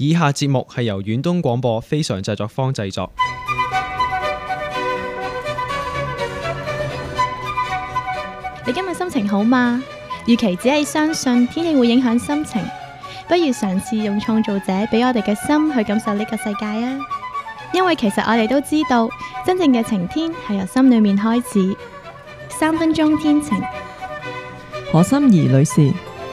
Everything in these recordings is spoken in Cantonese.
以下節目係由遠東廣播非常製作坊製作。 你今日心情好嗎？與其只係相信天氣會影響心情，不如嘗試用創造者俾我哋嘅心去感受呢個世界啊！因為其實我哋都知道，真正嘅晴天係由心裏面開始。3分鐘天晴， 何心怡女士。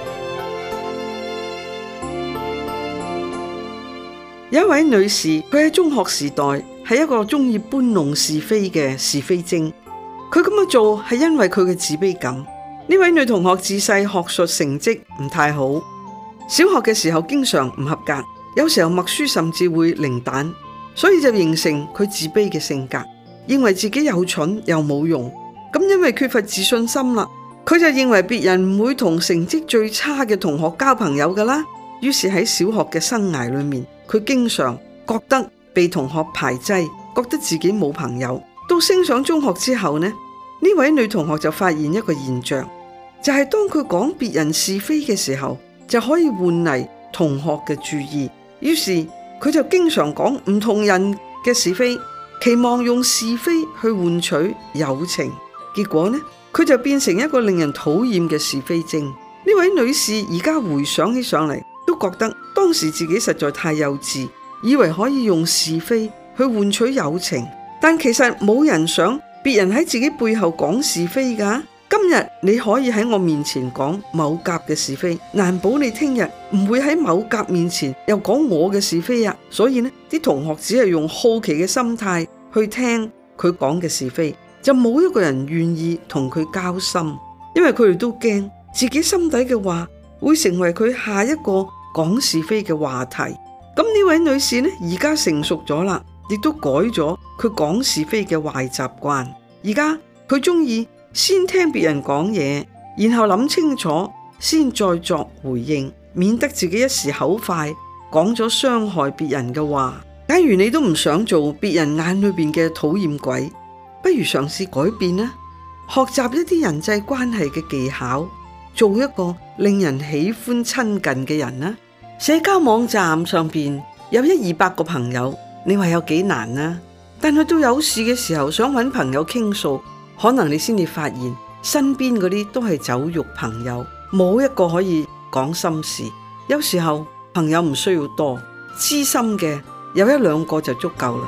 有一位女士，佢喺中學時代係一個中意搬弄是非嘅是非精。佢咁樣做係因為佢嘅自卑感。呢位女同學自細學術成績唔太好，小學嘅時候經常唔合格，有時候默書甚至會零蛋，所以就形成佢自卑嘅性格，認為自己又蠢又冇用。咁因為缺乏自信心啦，佢就認為別人唔會同成績最差嘅同學交朋友噶啦。於是喺小學嘅生涯裏面，佢經常覺得被同學排擠，覺得自己冇朋友。到升上中學之後呢，呢位女同學就發現一個現象，就係當佢講別人是非嘅時候，就可以換嚟同學嘅注意。於是佢就經常講唔同人嘅是非，期望用是非去換取友情。結果呢，佢就變成一個令人討厭嘅是非精。呢位女士而家回想起上嚟，都覺得當時自己實在太幼稚，以為可以用是非去換取友情。但其實冇人想別人喺自己背後講是非㗎。今日你可以喺我面前講某甲嘅是非，難保你聽日唔會喺某甲面前又講我嘅是非啊。所以呢，啲同學只係用好奇嘅心態去聽佢講嘅是非，就冇一個人願意同佢交心，因為佢哋都驚自己心底嘅話會成為佢下一個講是非嘅話題。咁呢位女士呢，而家成熟咗啦，亦都改咗佢講是非嘅壞習慣。而家佢中意先聽別人講嘢，然後諗清楚先再作回應，免得自己一時口快講咗傷害別人嘅話。假如你都唔想做別人眼裏邊嘅討厭鬼，不如嘗試改變啦，學習一啲人際關係嘅技巧，做一個令人喜歡親近嘅人啦。社交網站上邊有100-200個朋友，你話有幾難啊？但係到有事嘅時候想揾朋友傾訴，可能你先至發現身邊嗰啲都係酒肉朋友，冇一個可以講心事。有時候朋友唔需要多，知心嘅有1-2個就足夠啦。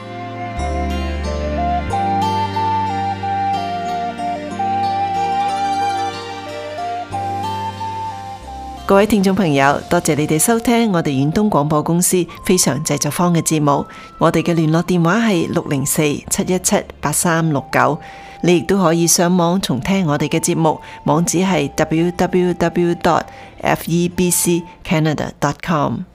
各位聽眾朋友，多謝你哋收聽我哋遠東廣播公司非常製作坊嘅節目。我哋嘅聯絡電話係604-717-8369。你亦都可以上網重聽我哋嘅節目，網址係www.febccanada.com。